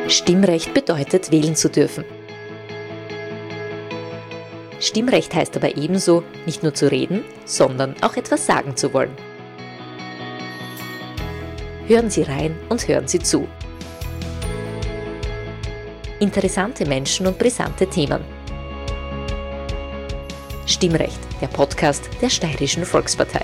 Stimmrecht bedeutet, wählen zu dürfen. Stimmrecht heißt aber ebenso, nicht nur zu reden, sondern auch etwas sagen zu wollen. Hören Sie rein und hören Sie zu. Interessante Menschen und brisante Themen. Stimmrecht, der Podcast der Steirischen Volkspartei.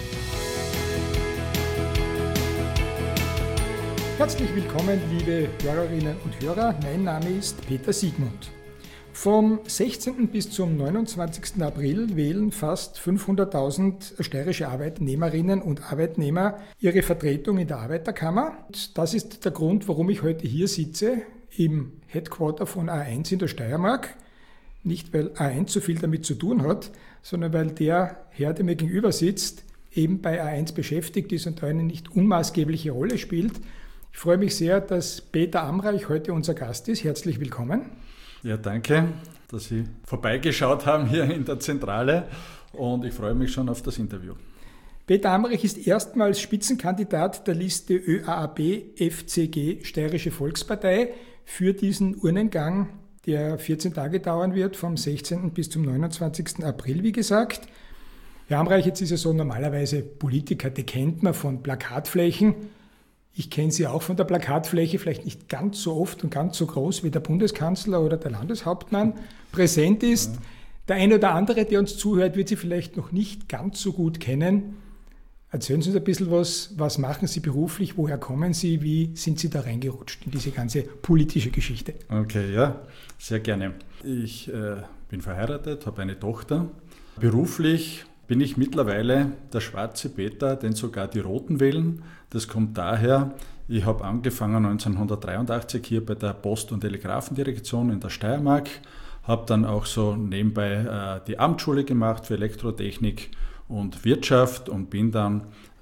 Herzlich willkommen, liebe Hörerinnen und Hörer. Mein Name ist Peter Siegmund. Vom 16. bis zum 29. April wählen fast 500.000 steirische Arbeitnehmerinnen und Arbeitnehmer ihre Vertretung in der Arbeiterkammer. Und das ist der Grund, warum ich heute hier sitze, im Headquarter von A1 in der Steiermark. Nicht, weil A1 so viel damit zu tun hat, sondern weil der Herr, der mir gegenüber sitzt, eben bei A1 beschäftigt ist und da eine nicht unmaßgebliche Rolle spielt. Ich freue mich sehr, dass Peter Amreich heute unser Gast ist. Herzlich willkommen. Ja, danke, dass Sie vorbeigeschaut haben hier in der Zentrale und ich freue mich schon auf das Interview. Peter Amreich ist erstmals Spitzenkandidat der Liste ÖAAB-FCG Steirische Volkspartei für diesen Urnengang, der 14 Tage dauern wird, vom 16. bis zum 29. April, wie gesagt. Herr Amreich, jetzt ist ja so normalerweise Politiker, die kennt man von Plakatflächen. Ich kenne Sie auch von der Plakatfläche, vielleicht nicht ganz so oft und ganz so groß wie der Bundeskanzler oder der Landeshauptmann präsent ist. Ja. Der eine oder andere, der uns zuhört, wird Sie vielleicht noch nicht ganz so gut kennen. Erzählen Sie uns ein bisschen was machen Sie beruflich, woher kommen Sie, wie sind Sie da reingerutscht in diese ganze politische Geschichte? Okay, ja, sehr gerne. Ich bin verheiratet, habe eine Tochter. Beruflich bin ich mittlerweile der schwarze Peter, den sogar die Roten wählen. Das kommt daher, ich habe angefangen 1983 hier bei der Post- und Telegrafendirektion in der Steiermark, habe dann auch so nebenbei die Amtsschule gemacht für Elektrotechnik und Wirtschaft und bin dann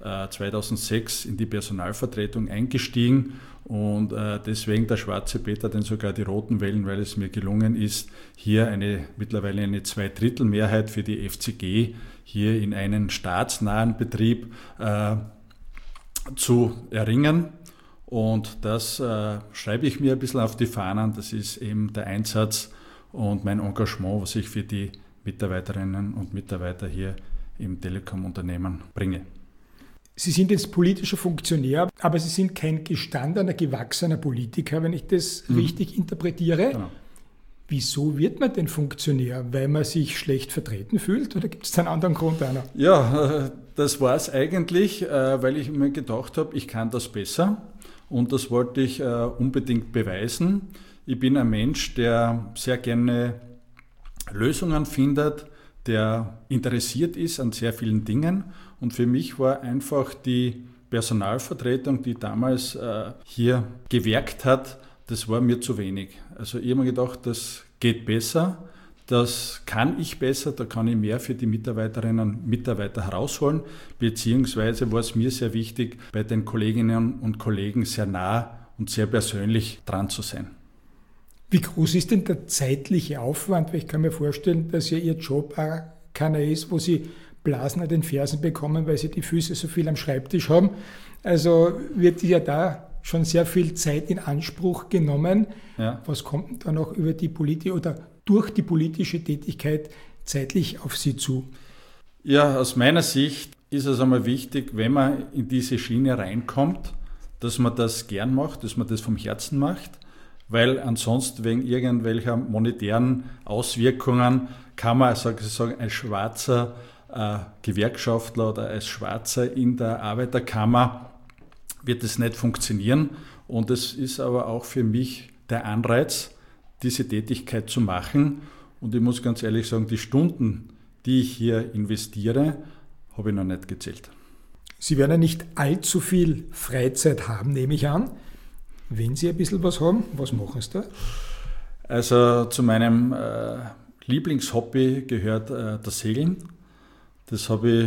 2006 in die Personalvertretung eingestiegen und deswegen der schwarze Peter, den sogar die Roten wählen, weil es mir gelungen ist, hier mittlerweile eine Zweidrittelmehrheit für die FCG hier in einen staatsnahen Betrieb zu erringen. Und das schreibe ich mir ein bisschen auf die Fahnen. Das ist eben der Einsatz und mein Engagement, was ich für die Mitarbeiterinnen und Mitarbeiter hier im Telekom-Unternehmen bringe. Sie sind jetzt politischer Funktionär, aber Sie sind kein gestandener, gewachsener Politiker, wenn ich das richtig interpretiere. Genau. Wieso wird man denn Funktionär? Weil man sich schlecht vertreten fühlt oder gibt es einen anderen Grund auch noch? Ja, das war es eigentlich, weil ich mir gedacht habe, ich kann das besser und das wollte ich unbedingt beweisen. Ich bin ein Mensch, der sehr gerne Lösungen findet, der interessiert ist an sehr vielen Dingen und für mich war einfach die Personalvertretung, die damals hier gewerkt hat, das war mir zu wenig. Also ich habe mir gedacht, das geht besser, das kann ich besser, da kann ich mehr für die Mitarbeiterinnen und Mitarbeiter herausholen, beziehungsweise war es mir sehr wichtig, bei den Kolleginnen und Kollegen sehr nah und sehr persönlich dran zu sein. Wie groß ist denn der zeitliche Aufwand? Weil ich kann mir vorstellen, dass ja Ihr Job auch keiner ist, wo Sie Blasen an den Fersen bekommen, weil Sie die Füße so viel am Schreibtisch haben. Also wird ja da schon sehr viel Zeit in Anspruch genommen. Ja. Was kommt denn da noch über die Politik oder durch die politische Tätigkeit zeitlich auf Sie zu? Ja, aus meiner Sicht ist es einmal wichtig, wenn man in diese Schiene reinkommt, dass man das gern macht, dass man das vom Herzen macht, weil ansonsten wegen irgendwelcher monetären Auswirkungen kann man sozusagen als schwarzer Gewerkschaftler oder als Schwarzer in der Arbeiterkammer wird es nicht funktionieren und es ist aber auch für mich der Anreiz, diese Tätigkeit zu machen und ich muss ganz ehrlich sagen, die Stunden, die ich hier investiere, habe ich noch nicht gezählt. Sie werden ja nicht allzu viel Freizeit haben, nehme ich an. Wenn Sie ein bisschen was haben, was machen Sie da? Also zu meinem Lieblingshobby gehört das Segeln. Das habe ich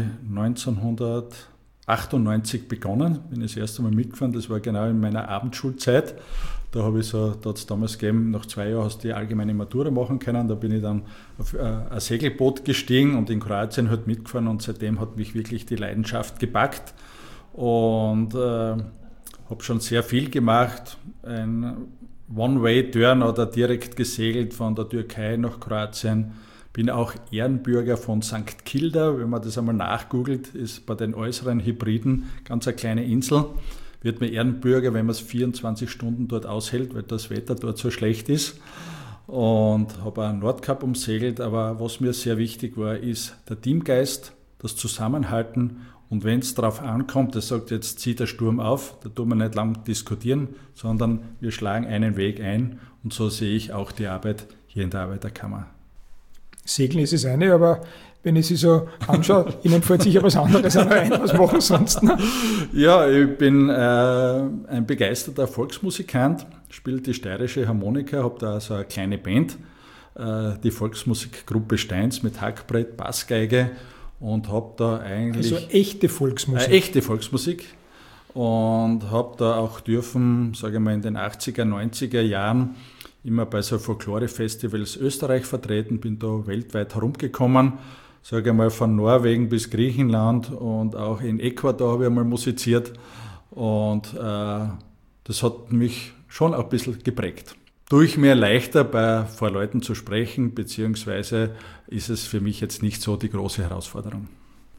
1998 begonnen, bin das erste Mal mitgefahren, das war genau in meiner Abendschulzeit. Da habe ich da hat es damals gegeben, nach 2 Jahren hast du die allgemeine Matura machen können. Da bin ich dann auf ein Segelboot gestiegen und in Kroatien halt mitgefahren und seitdem hat mich wirklich die Leidenschaft gepackt. Und habe schon sehr viel gemacht. Ein One-Way-Turn oder direkt gesegelt von der Türkei nach Kroatien. Bin auch Ehrenbürger von St. Kilda, wenn man das einmal nachgoogelt, ist bei den äußeren Hybriden ganz eine kleine Insel. Wird man Ehrenbürger, wenn man es 24 Stunden dort aushält, weil das Wetter dort so schlecht ist. Und habe einen Nordkap umsegelt, aber was mir sehr wichtig war, ist der Teamgeist, das Zusammenhalten. Und wenn es darauf ankommt, das sagt, jetzt zieht der Sturm auf, da tun wir nicht lang diskutieren, sondern wir schlagen einen Weg ein. Und so sehe ich auch die Arbeit hier in der Arbeiterkammer. Segeln ist das eine, aber wenn ich Sie so anschaue, Ihnen fällt sicher was anderes ein. Was machen Sie sonst? Ne? Ja, ich bin ein begeisterter Volksmusikant, spiele die steirische Harmonika, habe da so eine kleine Band, die Volksmusikgruppe Steins mit Hackbrett, Bassgeige und habe da eigentlich... Also echte Volksmusik. Echte Volksmusik und habe da auch dürfen, sage ich mal, in den 80er, 90er Jahren immer bei so Folklore-Festivals Österreich vertreten, bin da weltweit herumgekommen, sage ich mal von Norwegen bis Griechenland und auch in Ecuador habe ich einmal musiziert und das hat mich schon ein bisschen geprägt. Tue ich mir leichter, vor Leuten zu sprechen, beziehungsweise ist es für mich jetzt nicht so die große Herausforderung.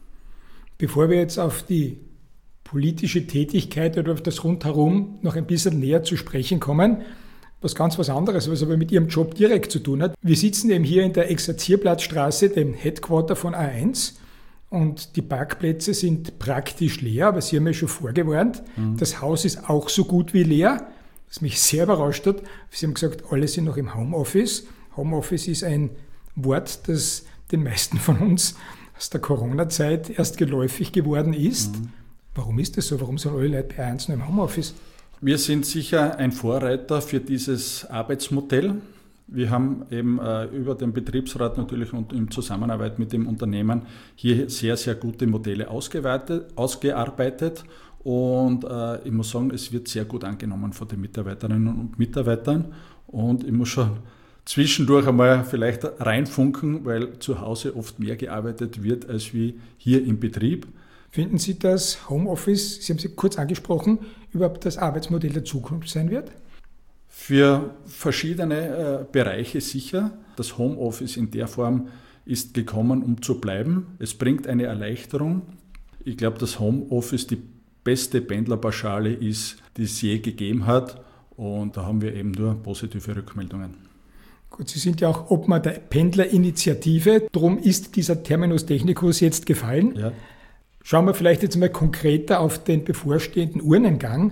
Bevor wir jetzt auf die politische Tätigkeit oder auf das Rundherum noch ein bisschen näher zu sprechen kommen, was anderes, was aber mit Ihrem Job direkt zu tun hat. Wir sitzen eben hier in der Exerzierplatzstraße, dem Headquarter von A1 und die Parkplätze sind praktisch leer, aber Sie haben ja schon vorgewarnt, das Haus ist auch so gut wie leer, was mich sehr überrascht hat. Sie haben gesagt, alle sind noch im Homeoffice. Homeoffice ist ein Wort, das den meisten von uns aus der Corona-Zeit erst geläufig geworden ist. Warum ist das so? Warum sind alle Leute bei A1 noch im Homeoffice? Wir sind sicher ein Vorreiter für dieses Arbeitsmodell. Wir haben eben über den Betriebsrat natürlich und in Zusammenarbeit mit dem Unternehmen hier sehr, sehr gute Modelle ausgearbeitet. Und ich muss sagen, es wird sehr gut angenommen von den Mitarbeiterinnen und Mitarbeitern. Und ich muss schon zwischendurch einmal vielleicht reinfunken, weil zu Hause oft mehr gearbeitet wird als wie hier im Betrieb. Finden Sie, dass Homeoffice, Sie haben es kurz angesprochen, überhaupt das Arbeitsmodell der Zukunft sein wird? Für verschiedene Bereiche sicher. Das Homeoffice in der Form ist gekommen, um zu bleiben. Es bringt eine Erleichterung. Ich glaube, dass Homeoffice die beste Pendlerpauschale ist, die es je gegeben hat. Und da haben wir eben nur positive Rückmeldungen. Gut, Sie sind ja auch Obmann der Pendlerinitiative. Darum ist dieser Terminus technicus jetzt gefallen. Ja. Schauen wir vielleicht jetzt mal konkreter auf den bevorstehenden Urnengang.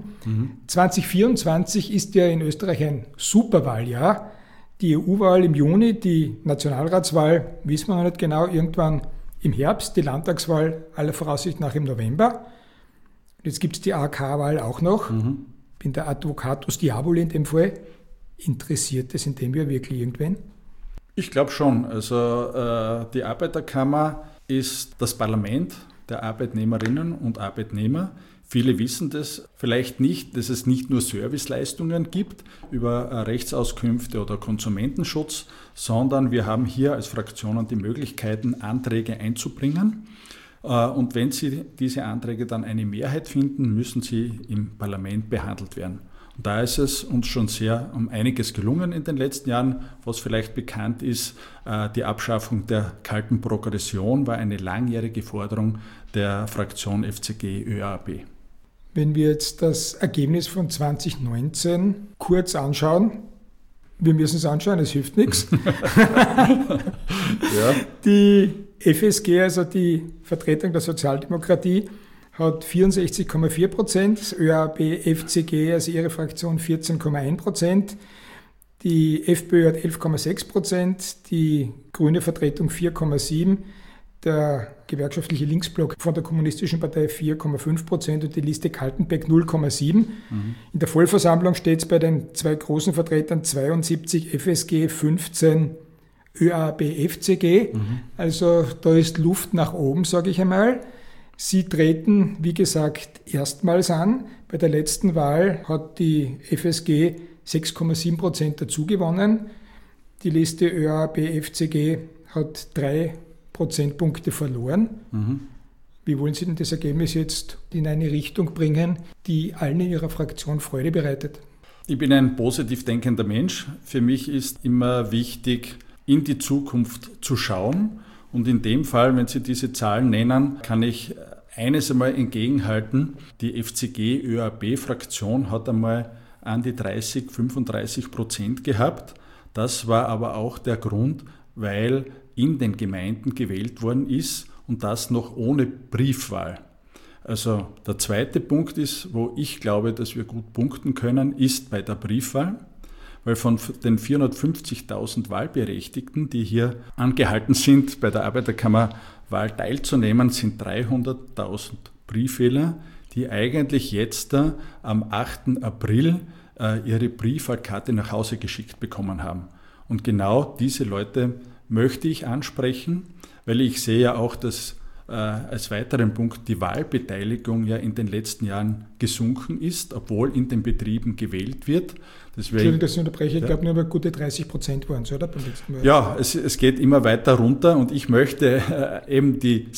2024 ist ja in Österreich ein Superwahljahr. Die EU-Wahl im Juni, die Nationalratswahl, wissen wir noch nicht genau, irgendwann im Herbst, die Landtagswahl aller Voraussicht nach im November. Und jetzt gibt es die AK-Wahl auch noch. Bin der Advocatus Diaboli in dem Fall. Interessiert es in dem Jahr wirklich irgendwen? Ich glaube schon. Also die Arbeiterkammer ist das Parlament der Arbeitnehmerinnen und Arbeitnehmer. Viele wissen das vielleicht nicht, dass es nicht nur Serviceleistungen gibt über Rechtsauskünfte oder Konsumentenschutz, sondern wir haben hier als Fraktionen die Möglichkeiten, Anträge einzubringen. Und wenn Sie diese Anträge dann eine Mehrheit finden, müssen sie im Parlament behandelt werden. Und da ist es uns schon sehr um einiges gelungen in den letzten Jahren. Was vielleicht bekannt ist, die Abschaffung der kalten Progression war eine langjährige Forderung der Fraktion FCG ÖAB. Wenn wir jetzt das Ergebnis von 2019 kurz anschauen, wir müssen es anschauen, es hilft nichts. Ja. Die FSG, also die Vertretung der Sozialdemokratie, hat 64,4%, das ÖAB FCG, also ihre Fraktion, 14,1%, die FPÖ hat 11,6%, die grüne Vertretung 4,7%, der gewerkschaftliche Linksblock von der Kommunistischen Partei 4,5% und die Liste Kaltenbeck 0,7%. In der Vollversammlung steht es bei den zwei großen Vertretern 72 FSG, 15 ÖAB FCG. Also da ist Luft nach oben, sage ich einmal. Sie treten, wie gesagt, erstmals an. Bei der letzten Wahl hat die FSG 6,7% dazu gewonnen. Die Liste ÖAB FCG hat 3 Prozentpunkte verloren. Wie wollen Sie denn das Ergebnis jetzt in eine Richtung bringen, die allen in Ihrer Fraktion Freude bereitet? Ich bin ein positiv denkender Mensch. Für mich ist immer wichtig, in die Zukunft zu schauen. Und in dem Fall, wenn Sie diese Zahlen nennen, kann ich eines einmal entgegenhalten. Die FCG-ÖAB-Fraktion hat einmal an die 30-35% gehabt. Das war aber auch der Grund, weil in den Gemeinden gewählt worden ist und das noch ohne Briefwahl. Also der zweite Punkt ist, wo ich glaube, dass wir gut punkten können, ist bei der Briefwahl. Weil von den 450.000 Wahlberechtigten, die hier angehalten sind, bei der Arbeiterkammerwahl teilzunehmen, sind 300.000 Briefwähler, die eigentlich jetzt am 8. April ihre Briefwahlkarte nach Hause geschickt bekommen haben. Und genau diese Leute möchte ich ansprechen, weil ich sehe ja auch, dass als weiteren Punkt die Wahlbeteiligung ja in den letzten Jahren gesunken ist, obwohl in den Betrieben gewählt wird. Entschuldigung, dass ich unterbreche, ich glaube nur über gute 30% waren es, oder? Beim letzten Mal. Ja, es geht immer weiter runter und ich möchte eben die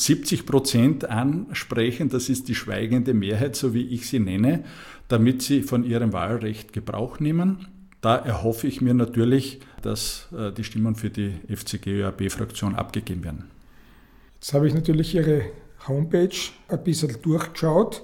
70% ansprechen, das ist die schweigende Mehrheit, so wie ich sie nenne, damit sie von ihrem Wahlrecht Gebrauch nehmen. Da erhoffe ich mir natürlich, dass die Stimmen für die FCG-ÖAB-Fraktion abgegeben werden. Jetzt habe ich natürlich Ihre Homepage ein bisschen durchgeschaut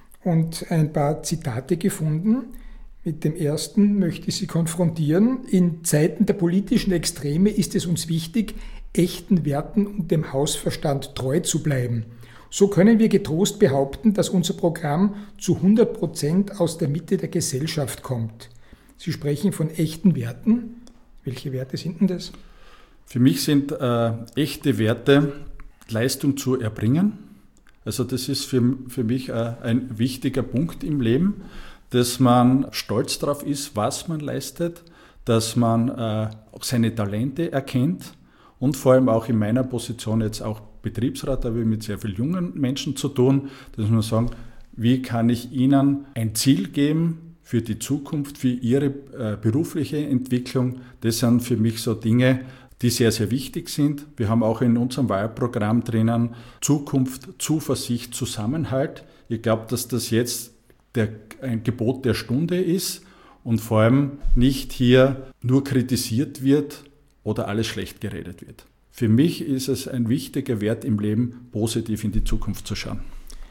und ein paar Zitate gefunden. Mit dem ersten möchte ich Sie konfrontieren. In Zeiten der politischen Extreme ist es uns wichtig, echten Werten und dem Hausverstand treu zu bleiben. So können wir getrost behaupten, dass unser Programm zu 100% aus der Mitte der Gesellschaft kommt. Sie sprechen von echten Werten. Welche Werte sind denn das? Für mich sind echte Werte Leistung zu erbringen. Also das ist für mich ein wichtiger Punkt im Leben, dass man stolz darauf ist, was man leistet, dass man auch seine Talente erkennt und vor allem auch in meiner Position jetzt auch Betriebsrat, da habe ich mit sehr vielen jungen Menschen zu tun, dass man sagen, wie kann ich ihnen ein Ziel geben für die Zukunft, für ihre berufliche Entwicklung. Das sind für mich so Dinge, die sehr, sehr wichtig sind. Wir haben auch in unserem Wahlprogramm drinnen Zukunft, Zuversicht, Zusammenhalt. Ich glaube, dass das jetzt ein Gebot der Stunde ist und vor allem nicht hier nur kritisiert wird oder alles schlecht geredet wird. Für mich ist es ein wichtiger Wert im Leben, positiv in die Zukunft zu schauen.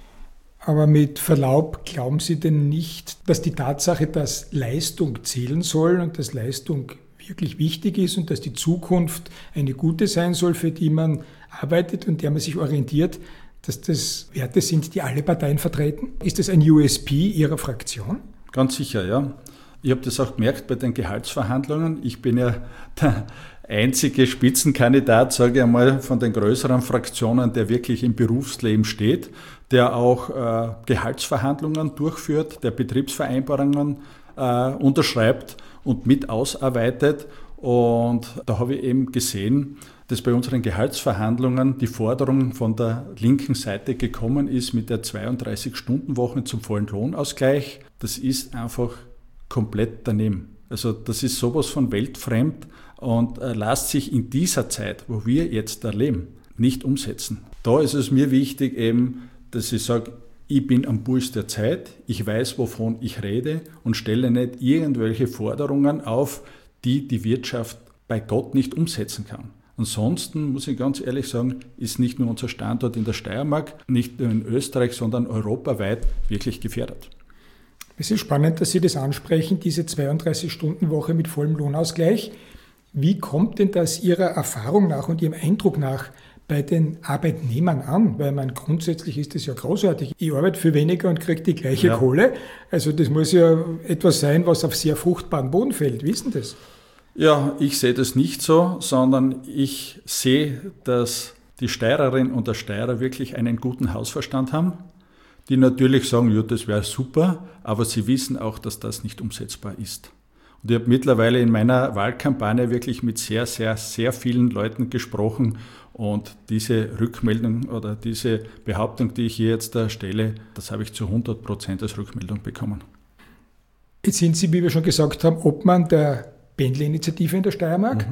Aber mit Verlaub, glauben Sie denn nicht, dass die Tatsache, dass Leistung zählen soll und dass Leistung wirklich wichtig ist und dass die Zukunft eine gute sein soll, für die man arbeitet und der man sich orientiert, dass das Werte sind, die alle Parteien vertreten? Ist das ein USP Ihrer Fraktion? Ganz sicher, ja. Ich habe das auch gemerkt bei den Gehaltsverhandlungen. Ich bin ja der einzige Spitzenkandidat, sage ich einmal, von den größeren Fraktionen, der wirklich im Berufsleben steht, der auch Gehaltsverhandlungen durchführt, der Betriebsvereinbarungen unterschreibt und mit ausarbeitet. Und da habe ich eben gesehen, dass bei unseren Gehaltsverhandlungen die Forderung von der linken Seite gekommen ist mit der 32-Stunden-Woche zum vollen Lohnausgleich. Das ist einfach komplett daneben. Also das ist sowas von weltfremd und lässt sich in dieser Zeit, wo wir jetzt leben, nicht umsetzen. Da ist es mir wichtig eben, dass ich sage, ich bin am Puls der Zeit, ich weiß, wovon ich rede und stelle nicht irgendwelche Forderungen auf, die die Wirtschaft bei Gott nicht umsetzen kann. Ansonsten, muss ich ganz ehrlich sagen, ist nicht nur unser Standort in der Steiermark, nicht nur in Österreich, sondern europaweit wirklich gefährdet. Es ist spannend, dass Sie das ansprechen, diese 32-Stunden-Woche mit vollem Lohnausgleich. Wie kommt denn das Ihrer Erfahrung nach und Ihrem Eindruck nach bei den Arbeitnehmern an? Weil grundsätzlich ist das ja großartig. Ich arbeite für weniger und kriege die gleiche Kohle. Also das muss ja etwas sein, was auf sehr fruchtbaren Boden fällt. Wie ist denn das? Ja, ich sehe das nicht so, sondern ich sehe, dass die Steirerin und der Steirer wirklich einen guten Hausverstand haben, die natürlich sagen, ja, das wäre super, aber sie wissen auch, dass das nicht umsetzbar ist. Und ich habe mittlerweile in meiner Wahlkampagne wirklich mit sehr, sehr, sehr vielen Leuten gesprochen und diese Rückmeldung oder diese Behauptung, die ich hier jetzt stelle, das habe ich zu 100% als Rückmeldung bekommen. Jetzt sind Sie, wie wir schon gesagt haben, Obmann der Pendlerinitiative in der Steiermark.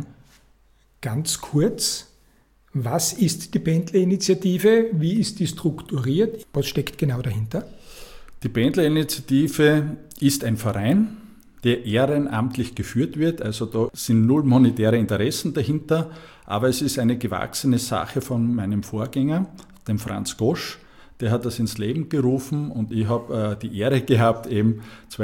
Ganz kurz, was ist die Pendlerinitiative? Wie ist die strukturiert? Was steckt genau dahinter? Die Pendlerinitiative ist ein Verein. der ehrenamtlich geführt wird. Also da sind null monetäre Interessen dahinter, aber es ist eine gewachsene Sache von meinem Vorgänger, dem Franz Gosch. Der hat das ins Leben gerufen und ich habe die Ehre gehabt, eben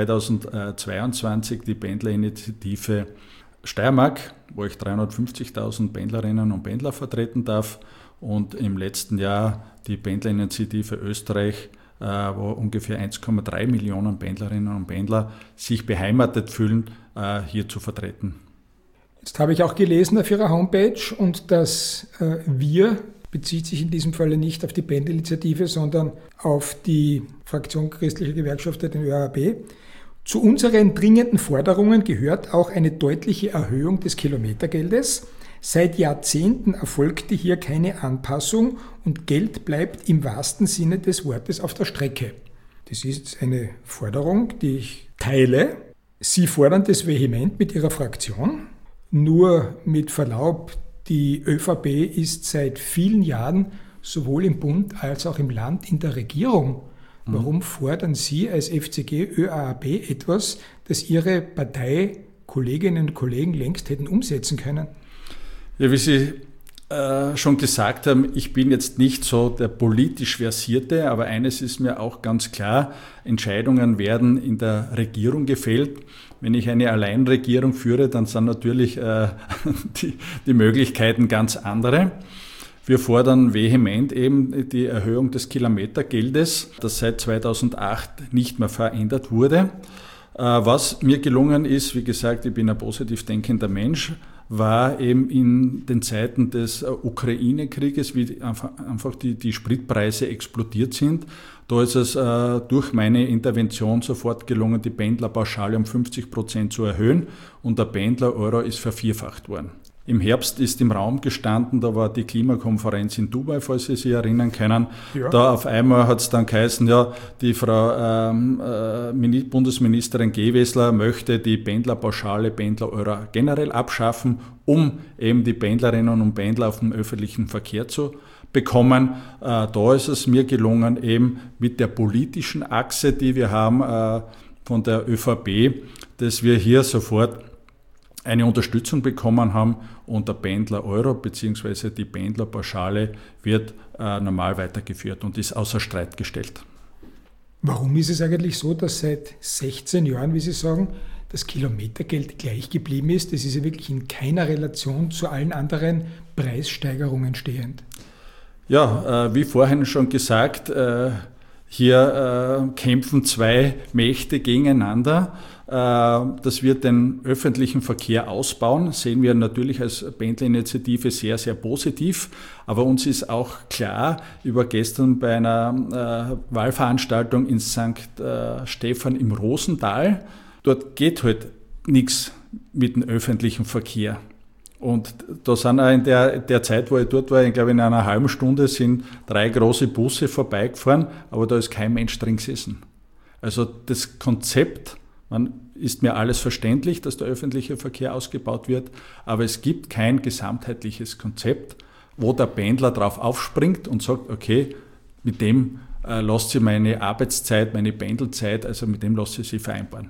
2022 die Pendlerinitiative Steiermark, wo ich 350.000 Pendlerinnen und Pendler vertreten darf, und im letzten Jahr die Pendlerinitiative Österreich, wo ungefähr 1,3 Millionen Pendlerinnen und Pendler sich beheimatet fühlen, hier zu vertreten. Jetzt habe ich auch gelesen auf Ihrer Homepage, und das Wir bezieht sich in diesem Falle nicht auf die Pendlerinitiative, sondern auf die Fraktion Christlicher Gewerkschafter, den ÖAB. Zu unseren dringenden Forderungen gehört auch eine deutliche Erhöhung des Kilometergeldes. Seit Jahrzehnten erfolgte hier keine Anpassung und Geld bleibt im wahrsten Sinne des Wortes auf der Strecke. Das ist eine Forderung, die ich teile. Sie fordern das vehement mit Ihrer Fraktion. Nur mit Verlaub, die ÖVP ist seit vielen Jahren sowohl im Bund als auch im Land in der Regierung. Warum fordern Sie als FCG ÖAB etwas, das Ihre Parteikolleginnen und Kollegen längst hätten umsetzen können? Ja, wie Sie schon gesagt haben, ich bin jetzt nicht so der politisch Versierte, aber eines ist mir auch ganz klar: Entscheidungen werden in der Regierung gefällt. Wenn ich eine Alleinregierung führe, dann sind natürlich die Möglichkeiten ganz andere. Wir fordern vehement eben die Erhöhung des Kilometergeldes, das seit 2008 nicht mehr verändert wurde. Was mir gelungen ist, wie gesagt, ich bin ein positiv denkender Mensch, war eben in den Zeiten des Ukraine-Krieges, wie einfach die Spritpreise explodiert sind. Da ist es durch meine Intervention sofort gelungen, die Pendlerpauschale um 50% zu erhöhen, und der Pendler-Euro ist vervierfacht worden. Im Herbst ist im Raum gestanden, da war die Klimakonferenz in Dubai, falls Sie sich erinnern können. Ja. Da auf einmal hat es dann geheißen, ja, die Frau Bundesministerin Gewessler möchte die Pendlerpauschale, Pendler-Euro generell abschaffen, um eben die Pendlerinnen und Pendler auf den öffentlichen Verkehr zu bekommen. Da ist es mir gelungen, eben mit der politischen Achse, die wir haben von der ÖVP, dass wir hier sofort eine Unterstützung bekommen haben, und der Pendler-Euro bzw. die Pendlerpauschale wird normal weitergeführt und ist außer Streit gestellt. Warum ist es eigentlich so, dass seit 16 Jahren, wie Sie sagen, das Kilometergeld gleich geblieben ist? Das ist ja wirklich in keiner Relation zu allen anderen Preissteigerungen stehend. Ja, wie vorhin schon gesagt, hier kämpfen zwei Mächte gegeneinander. Dass wir den öffentlichen Verkehr ausbauen, sehen wir natürlich als Pendlerinitiative sehr, sehr positiv. Aber uns ist auch klar, ich war gestern bei einer Wahlveranstaltung in St. Stephan im Rosental. Dort geht halt nichts mit dem öffentlichen Verkehr. Und da sind auch in der Zeit, wo ich dort war, ich glaube in einer halben Stunde sind 3 große Busse vorbeigefahren, aber da ist kein Mensch drin gesessen. Also das Konzept, ist mir alles verständlich, dass der öffentliche Verkehr ausgebaut wird, aber es gibt kein gesamtheitliches Konzept, wo der Pendler drauf aufspringt und sagt, okay, mit dem lasse ich meine Arbeitszeit, meine Pendelzeit, also mit dem lasse ich sie vereinbaren.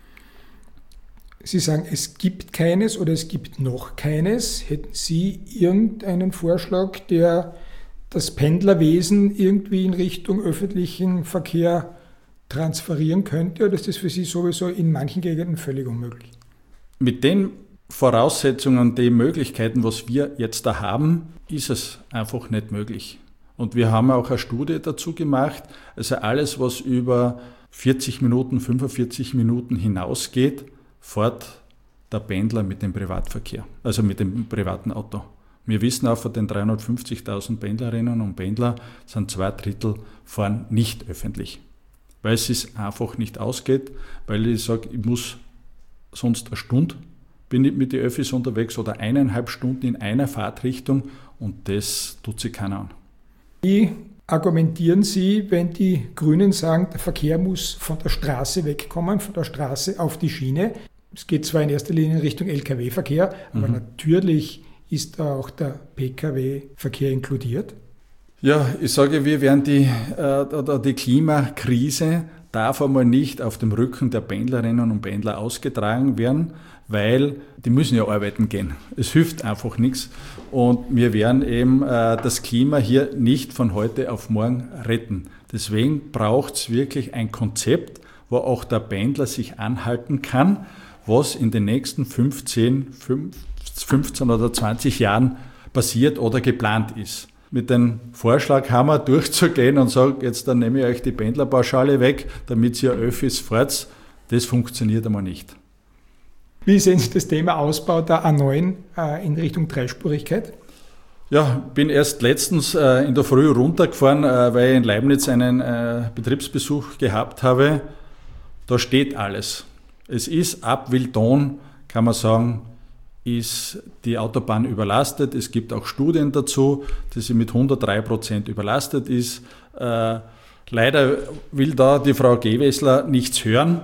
Sie sagen, es gibt keines oder es gibt noch keines. Hätten Sie irgendeinen Vorschlag, der das Pendlerwesen irgendwie in Richtung öffentlichen Verkehr transferieren könnte, oder ist das für Sie sowieso in manchen Gegenden völlig unmöglich? Mit den Voraussetzungen, den Möglichkeiten, was wir jetzt da haben, ist es einfach nicht möglich. Und wir haben auch eine Studie dazu gemacht, also alles, was über 40 Minuten, 45 Minuten hinausgeht, fährt der Pendler mit dem Privatverkehr, also mit dem privaten Auto. Wir wissen auch, von den 350.000 Pendlerinnen und Pendlern sind 2/3 fahren nicht öffentlich. Weil es einfach nicht ausgeht, weil ich sage, ich muss sonst eine Stunde bin ich mit den Öffis unterwegs oder 1,5 Stunden in einer Fahrtrichtung, und das tut sich keiner an. Wie argumentieren Sie, wenn die Grünen sagen, der Verkehr muss von der Straße wegkommen, von der Straße auf die Schiene? Es geht zwar in erster Linie in Richtung Lkw-Verkehr, aber natürlich ist da auch der Pkw-Verkehr inkludiert. Ja, ich sage, wir werden die Klimakrise darf einmal nicht auf dem Rücken der Pendlerinnen und Pendler ausgetragen werden, weil die müssen ja arbeiten gehen. Es hilft einfach nichts und wir werden eben das Klima hier nicht von heute auf morgen retten. Deswegen braucht es wirklich ein Konzept, wo auch der Pendler sich anhalten kann, was in den nächsten 15 oder 20 Jahren passiert oder geplant ist. Mit dem Vorschlag haben wir durchzugehen und sagen, jetzt dann nehme ich euch die Pendlerpauschale weg, damit ihr Öffis fahrt. Das funktioniert einmal nicht. Wie sehen Sie das Thema Ausbau der A9 in Richtung Dreispurigkeit? Ja, bin erst letztens in der Früh runtergefahren, weil ich in Leibniz einen Betriebsbesuch gehabt habe. Da steht alles. Es ist ab Wildon, kann man sagen, ist die Autobahn überlastet. Es gibt auch Studien dazu, dass sie mit 103% überlastet ist. Leider will da die Frau Gewessler nichts hören.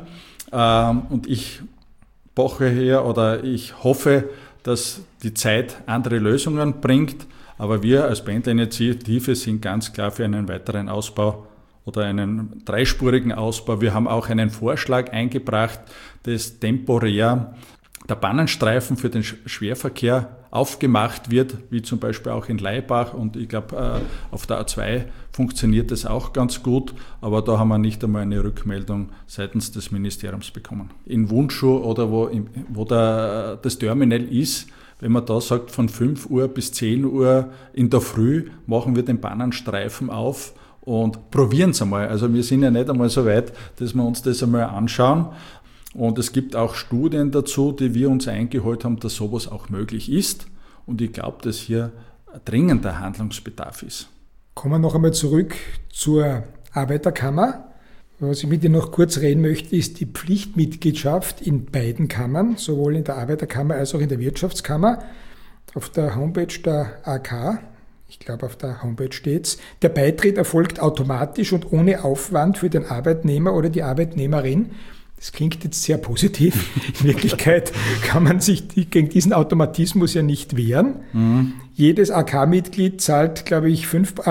Und ich poche hier oder ich hoffe, dass die Zeit andere Lösungen bringt. Aber wir als Pendlerinitiative sind ganz klar für einen weiteren Ausbau oder einen dreispurigen Ausbau. Wir haben auch einen Vorschlag eingebracht, dass temporär der Bahnenstreifen für den Schwerverkehr aufgemacht wird, wie zum Beispiel auch in Laibach. Und ich glaube, auf der A2 funktioniert das auch ganz gut, aber da haben wir nicht einmal eine Rückmeldung seitens des Ministeriums bekommen. In Wundschuh oder wo das Terminal ist, wenn man da sagt, von 5 Uhr bis 10 Uhr in der Früh machen wir den Bahnenstreifen auf und probieren es einmal. Also wir sind ja nicht einmal so weit, dass wir uns das einmal anschauen. Und es gibt auch Studien dazu, die wir uns eingeholt haben, dass sowas auch möglich ist. Und ich glaube, dass hier dringender Handlungsbedarf ist. Kommen wir noch einmal zurück zur Arbeiterkammer. Was ich mit Ihnen noch kurz reden möchte, ist die Pflichtmitgliedschaft in beiden Kammern, sowohl in der Arbeiterkammer als auch in der Wirtschaftskammer. Auf der Homepage der AK, ich glaube auf der Homepage steht's, der Beitritt erfolgt automatisch und ohne Aufwand für den Arbeitnehmer oder die Arbeitnehmerin. Das klingt jetzt sehr positiv. In Wirklichkeit kann man sich gegen diesen Automatismus ja nicht wehren. Mhm. Jedes AK-Mitglied zahlt, glaube ich,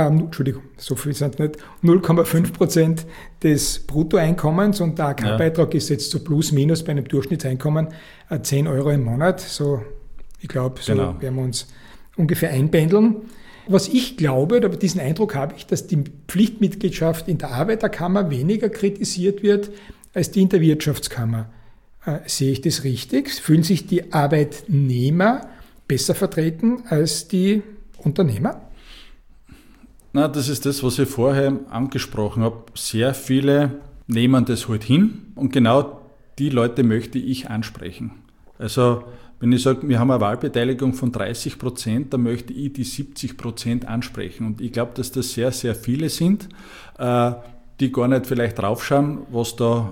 0,5% des Bruttoeinkommens und der AK-Beitrag ist jetzt so plus minus bei einem Durchschnittseinkommen 10 Euro im Monat. So, ich glaube, so werden wir uns ungefähr einpendeln. Was ich glaube, oder diesen Eindruck habe ich, dass die Pflichtmitgliedschaft in der Arbeiterkammer weniger kritisiert wird als die in der Wirtschaftskammer. Sehe ich das richtig? Fühlen sich die Arbeitnehmer besser vertreten als die Unternehmer? Na, das ist das, was ich vorher angesprochen habe. Sehr viele nehmen das halt hin und genau die Leute möchte ich ansprechen. Also wenn ich sage, wir haben eine Wahlbeteiligung von 30%, dann möchte ich die 70% ansprechen. Und ich glaube, dass das sehr, sehr viele sind, die gar nicht vielleicht draufschauen, was da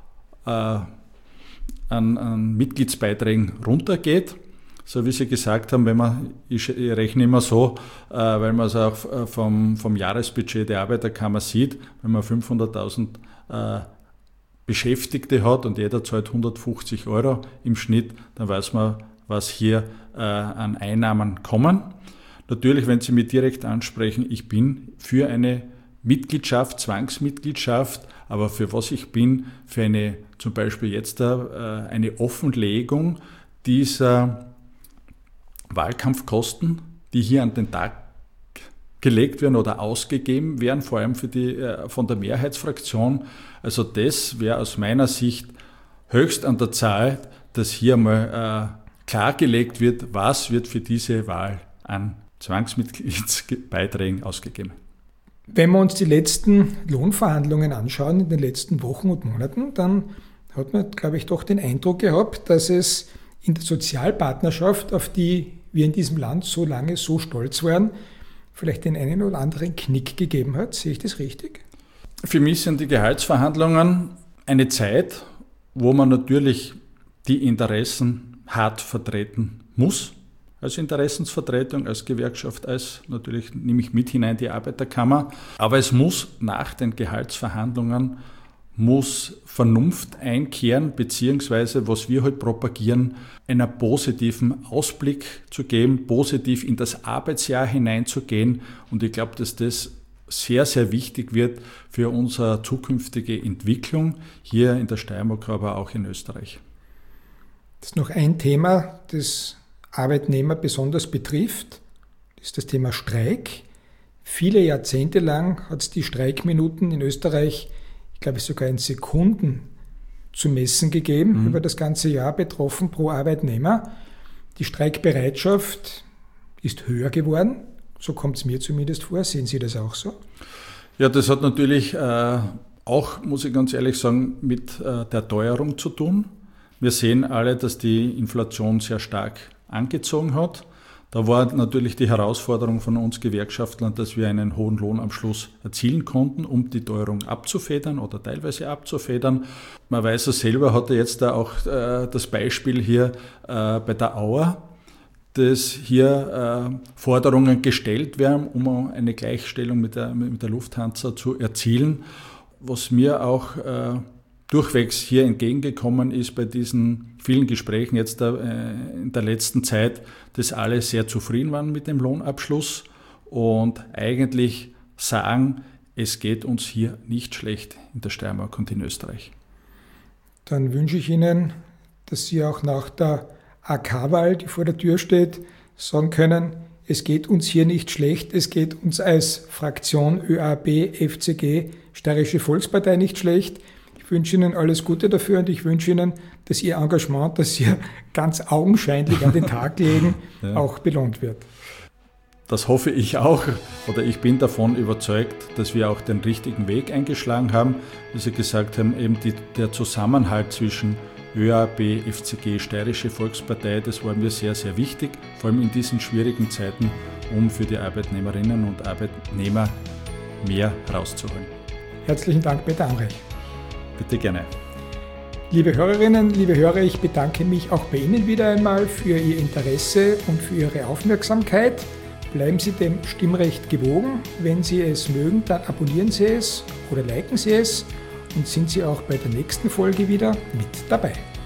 an Mitgliedsbeiträgen runtergeht. So wie Sie gesagt haben, ich rechne immer so, weil man es auch vom Jahresbudget der Arbeiterkammer sieht, wenn man 500.000 Beschäftigte hat und jeder zahlt 150 Euro im Schnitt, dann weiß man, was hier an Einnahmen kommen. Natürlich, wenn Sie mich direkt ansprechen, ich bin für eine Mitgliedschaft, Zwangsmitgliedschaft, aber für was ich bin, für eine, zum Beispiel jetzt eine Offenlegung dieser Wahlkampfkosten, die hier an den Tag gelegt werden oder ausgegeben werden, vor allem von der Mehrheitsfraktion. Also das wäre aus meiner Sicht höchst an der Zeit, dass hier mal klargelegt wird, was wird für diese Wahl an Zwangsmitgliedsbeiträgen ausgegeben. Wenn wir uns die letzten Lohnverhandlungen anschauen in den letzten Wochen und Monaten, dann hat man, glaube ich, doch den Eindruck gehabt, dass es in der Sozialpartnerschaft, auf die wir in diesem Land so lange so stolz waren, vielleicht den einen oder anderen Knick gegeben hat. Sehe ich das richtig? Für mich sind die Gehaltsverhandlungen eine Zeit, wo man natürlich die Interessen hart vertreten muss. Als Interessensvertretung, als Gewerkschaft, als natürlich nehme ich mit hinein die Arbeiterkammer. Aber es muss nach den Gehaltsverhandlungen muss Vernunft einkehren, beziehungsweise was wir heute propagieren, einen positiven Ausblick zu geben, positiv in das Arbeitsjahr hineinzugehen. Und ich glaube, dass das sehr, sehr wichtig wird für unsere zukünftige Entwicklung hier in der Steiermark, aber auch in Österreich. Das ist noch ein Thema, das Arbeitnehmer besonders betrifft, das ist das Thema Streik. Viele Jahrzehnte lang hat es die Streikminuten in Österreich, ich glaube sogar in Sekunden zu messen gegeben, über das ganze Jahr betroffen pro Arbeitnehmer. Die Streikbereitschaft ist höher geworden, so kommt es mir zumindest vor. Sehen Sie das auch so? Ja, das hat natürlich auch, muss ich ganz ehrlich sagen, mit der Teuerung zu tun. Wir sehen alle, dass die Inflation sehr stark angezogen hat. Da war natürlich die Herausforderung von uns Gewerkschaftlern, dass wir einen hohen Lohnabschluss erzielen konnten, um die Teuerung abzufedern oder teilweise abzufedern. Man weiß es selber, hatte jetzt da auch das Beispiel hier bei der Auer, dass hier Forderungen gestellt werden, um eine Gleichstellung mit der Lufthansa zu erzielen. Was mir auch durchwegs hier entgegengekommen ist bei diesen vielen Gesprächen jetzt in der letzten Zeit, dass alle sehr zufrieden waren mit dem Lohnabschluss und eigentlich sagen, es geht uns hier nicht schlecht in der Steiermark und in Österreich. Dann wünsche ich Ihnen, dass Sie auch nach der AK-Wahl, die vor der Tür steht, sagen können, es geht uns hier nicht schlecht, es geht uns als Fraktion ÖAB, FCG, Steirische Volkspartei nicht schlecht. Ich wünsche Ihnen alles Gute dafür und ich wünsche Ihnen, dass Ihr Engagement, das Sie ganz augenscheinlich an den Tag legen, auch belohnt wird. Das hoffe ich auch, oder ich bin davon überzeugt, dass wir auch den richtigen Weg eingeschlagen haben. Wie Sie gesagt haben, eben der Zusammenhalt zwischen ÖAB, FCG, Steirische Volkspartei, das war mir sehr, sehr wichtig, vor allem in diesen schwierigen Zeiten, um für die Arbeitnehmerinnen und Arbeitnehmer mehr rauszuholen. Herzlichen Dank, Peter Amreich. Bitte gerne. Liebe Hörerinnen, liebe Hörer, ich bedanke mich auch bei Ihnen wieder einmal für Ihr Interesse und für Ihre Aufmerksamkeit. Bleiben Sie dem Stimmrecht gewogen. Wenn Sie es mögen, dann abonnieren Sie es oder liken Sie es und sind Sie auch bei der nächsten Folge wieder mit dabei.